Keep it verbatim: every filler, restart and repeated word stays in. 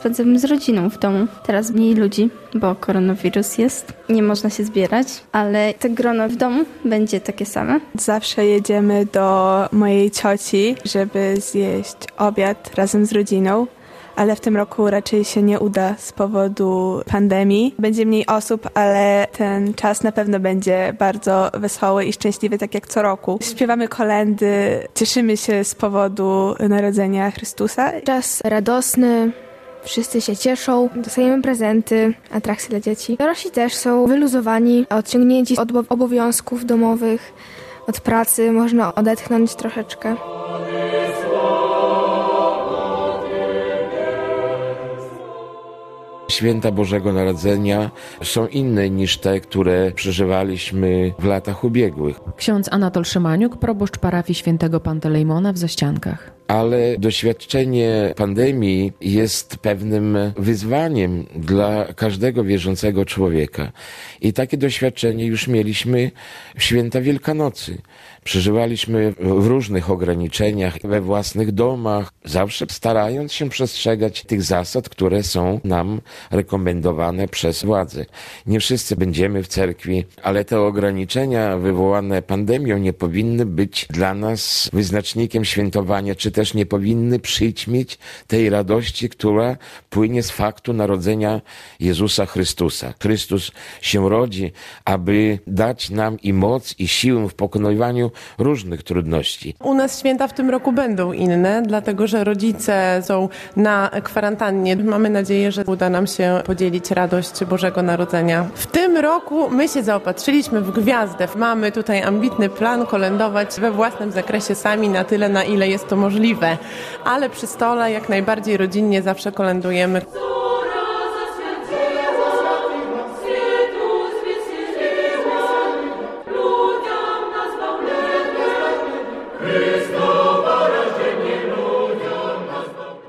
spędzamy z rodziną w domu. Teraz mniej ludzi, bo koronawirus jest. Nie można się zbierać, ale to grono w domu będzie takie same. Zawsze jedziemy do mojej cioci, żeby zjeść obiad razem z rodziną. Ale w tym roku raczej się nie uda z powodu pandemii. Będzie mniej osób, ale ten czas na pewno będzie bardzo wesoły i szczęśliwy, tak jak co roku. Śpiewamy kolędy, cieszymy się z powodu narodzenia Chrystusa. Czas radosny, wszyscy się cieszą, dostajemy prezenty, atrakcje dla dzieci. Dorośli też są wyluzowani, odciągnięci od obowiązków domowych, od pracy, można odetchnąć troszeczkę. Święta Bożego Narodzenia są inne niż te, które przeżywaliśmy w latach ubiegłych. Ksiądz Anatol Szymaniuk, proboszcz parafii świętego Pantelejmona w Zaściankach. Ale doświadczenie pandemii jest pewnym wyzwaniem dla każdego wierzącego człowieka. I takie doświadczenie już mieliśmy w święta Wielkanocy. Przeżywaliśmy w różnych ograniczeniach, we własnych domach, zawsze starając się przestrzegać tych zasad, które są nam rekomendowane przez władze. Nie wszyscy będziemy w cerkwi, ale te ograniczenia wywołane pandemią nie powinny być dla nas wyznacznikiem świętowania, czy też nie powinny przyćmić tej radości, która płynie z faktu narodzenia Jezusa Chrystusa. Chrystus się rodzi, aby dać nam i moc, i siłę w pokonywaniu różnych trudności. U nas święta w tym roku będą inne, dlatego że rodzice są na kwarantannie. Mamy nadzieję, że uda nam się podzielić radość Bożego Narodzenia. W tym roku my się zaopatrzyliśmy w gwiazdę. Mamy tutaj ambitny plan kolędować we własnym zakresie sami na tyle, na ile jest to możliwe. Ale przy stole jak najbardziej rodzinnie zawsze kolędujemy.